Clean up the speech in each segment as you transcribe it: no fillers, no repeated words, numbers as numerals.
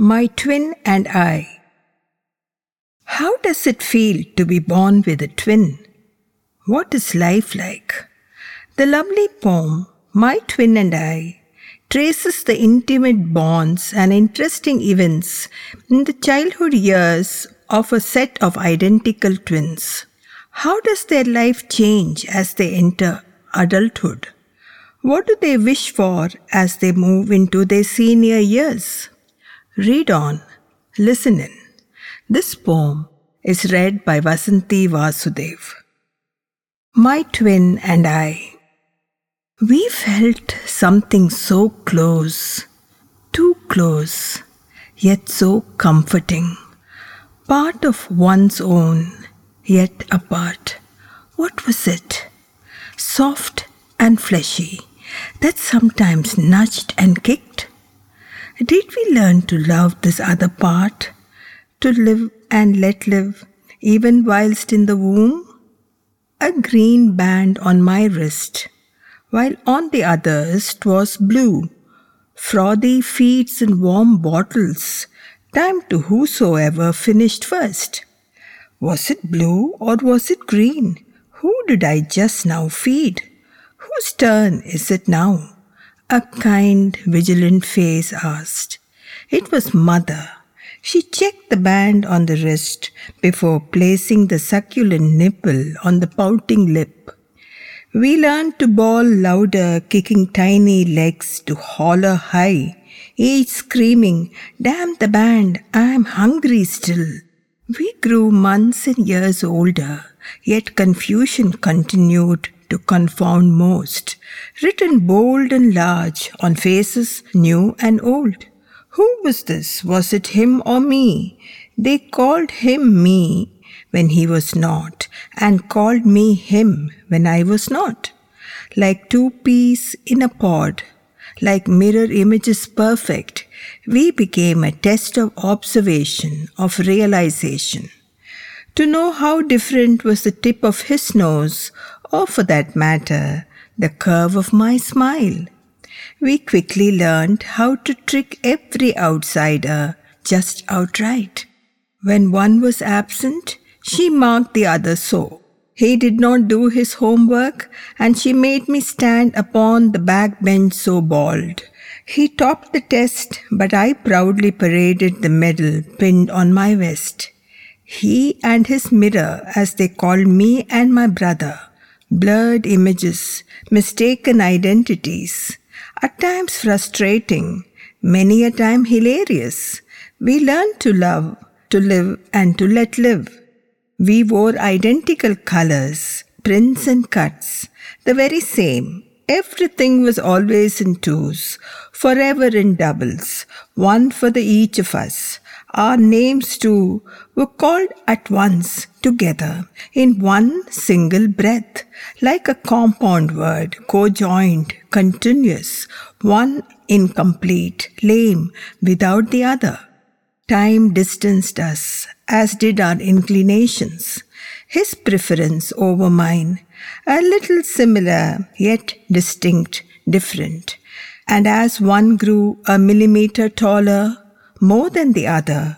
My twin and I. How does it feel to be born with a twin? What is life like? The lovely poem, My Twin and I, traces the intimate bonds and interesting events in the childhood years of a set of identical twins. How does their life change as they enter adulthood? What do they wish for as they move into their senior years? Read on, listen in. This poem is read by Vasanthi Vasudev. My twin and I. We felt something so close, too close, yet so comforting. Part of one's own, yet apart. What was it? Soft and fleshy, that sometimes nudged and kicked? Did we learn to love this other part? To live and let live, even whilst in the womb? A green band on my wrist, while on the others 'twas blue. Frothy feeds in warm bottles, time to whosoever finished first. Was it blue or was it green? Who did I just now feed? Whose turn is it now? A kind, vigilant face asked. It was mother. She checked the band on the wrist before placing the succulent nipple on the pouting lip. We learned to bawl louder, kicking tiny legs to holler high, each screaming, "Damn the band, I'm hungry still." We grew months and years older, yet confusion continued to confound most, written bold and large on faces new and old. Who was this? Was it him or me? They called him me when he was not, and called me him when I was not. Like two peas in a pod, like mirror images perfect, we became a test of observation, of realization. To know how different was the tip of his nose, or for that matter, the curve of my smile. We quickly learned how to trick every outsider just outright. When one was absent, she marked the other so. He did not do his homework, and she made me stand upon the back bench so bald. He topped the test, but I proudly paraded the medal pinned on my vest. He and his mirror, as they called me and my brother, blurred images, mistaken identities, at times frustrating, many a time hilarious. We learned to love, to live, and to let live. We wore identical colors, prints and cuts, the very same. Everything was always in twos, forever in doubles, one for the each of us. Our names too were called at once, together, in one single breath, like a compound word, co-joined, continuous, one incomplete, lame, without the other. Time distanced us, as did our inclinations. His preference over mine, a little similar, yet distinct, different. And as one grew a millimeter taller, more than the other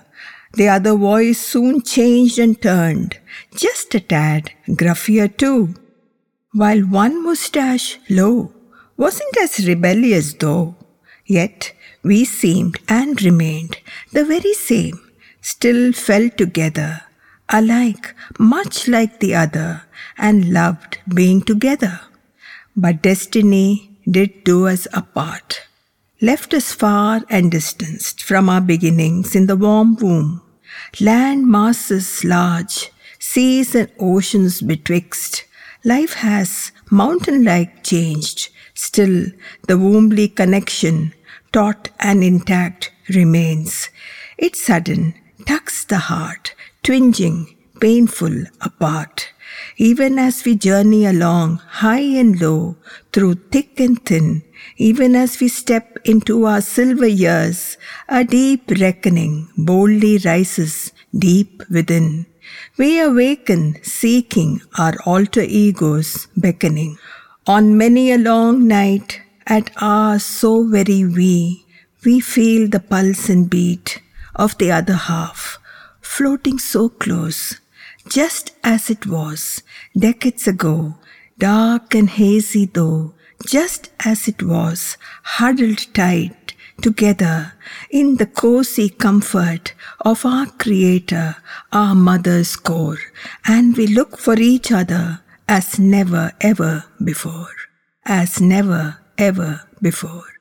voice soon changed and turned, just a tad, gruffier too. While one moustache, lo, wasn't as rebellious though. Yet we seemed and remained the very same, still fell together, alike, much like the other, and loved being together. But destiny did do us apart, left us far and distanced from our beginnings in the warm womb. Land masses large, seas and oceans betwixt. Life has mountain-like changed, still the wombly connection, taut and intact, remains. It sudden tugs the heart, twinging, painful, apart. Even as we journey along, high and low, through thick and thin, even as we step into our silver years, a deep reckoning boldly rises deep within. We awaken, seeking our alter egos beckoning. On many a long night, at hours so very wee, we feel the pulse and beat of the other half, floating so close, just as it was decades ago, dark and hazy though, just as it was, huddled tight together in the cozy comfort of our Creator, our Mother's core, and we look for each other as never ever before, as never ever before.